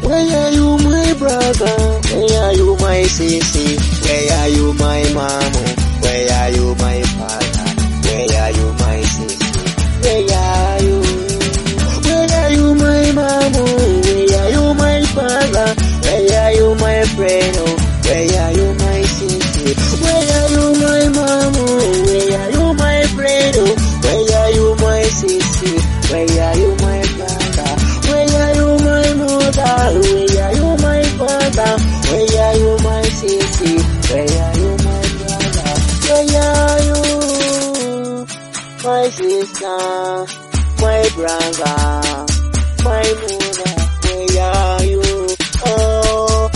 Where are you, my brother? Where are you, my sissy? Where are you, my mama? Where are you, my father? Where are you, my sissy? Where are you? Where are you, my mama? Where are you, my father? Where are you, my friend? Where are you, my sissy? Where are you, my mama? Where are you, my friend? Where are you, my sissy? Where are you, my brother? Where are you, my mother? Where are you, my father? Where are you, my sissy? Where are you, my brother? Where are you, my sister, my brother, my mother? Where are you? Oh,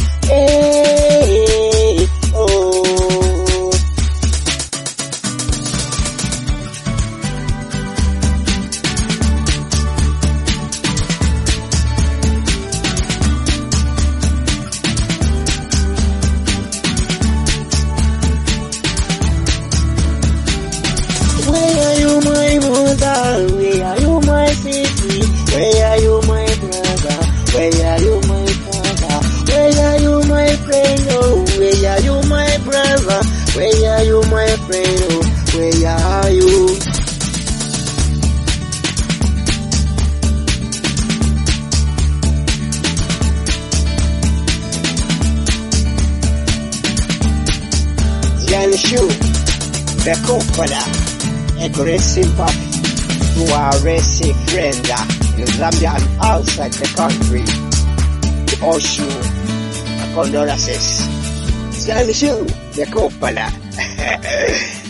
hey, oh. Where are you, my mother? Where are you, my sister? Where are you, my brother? Where are you, my father? Where are you, my friend? Oh, where are you, my brother? Where are you, my friend? Oh, where are you? Yanshu, the Cocola. Aggressive puppy who are racing friend in Zambia and outside the country. Oshu, condolences. Yanshu, the Cocola.